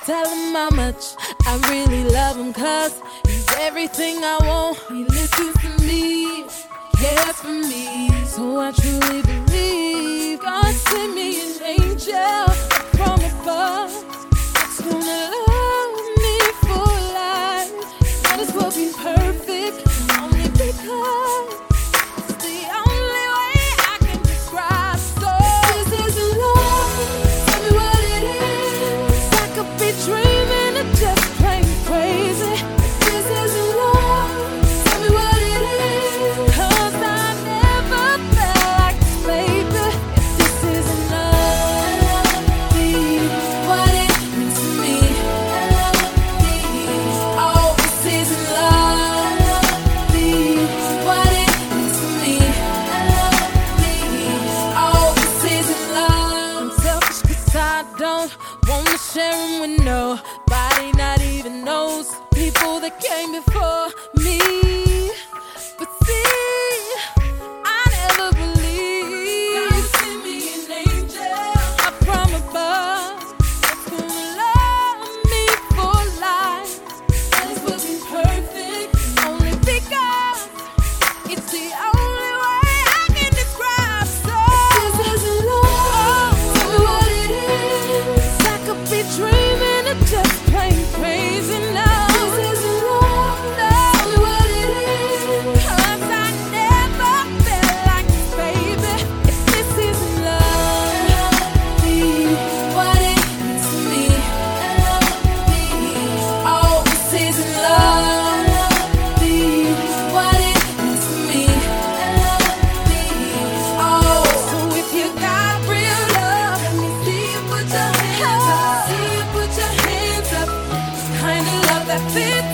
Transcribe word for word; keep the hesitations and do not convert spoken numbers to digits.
Tell him how much I really love him, cause he's everything I want. He listens to me, cares for me. So I truly believe God sent me an angel from above. It's gonna love me for life. Might as well be perfect, only because it's the only way I can describe. So this isn't love, tell me what it is. I could be dreaming of just plain crazy. This isn't love, tell me what it is. Cause I never felt like this, baby. If this isn't love, be what it means to me. Oh, this isn't love, be what it means to me. Oh, this isn't love. I'm selfish cause I don't wanna share him with nobody, not even those people that came before me. But see, I never believed God sent me an angel up from above that's gonna love me for life. Might as well be perfect, only because it's the only way I can describe. So this isn't love, tell me what it is. I could be dreaming of just plain crazy now. This isn't love, tell me what it is. Cause I never felt like this, baby. If this isn't love, be what it means to me. Oh, this isn't love, be what it means to me. Oh, so if you got real love, let me see you put your hands up. See you put your hands up. Kind of love that fits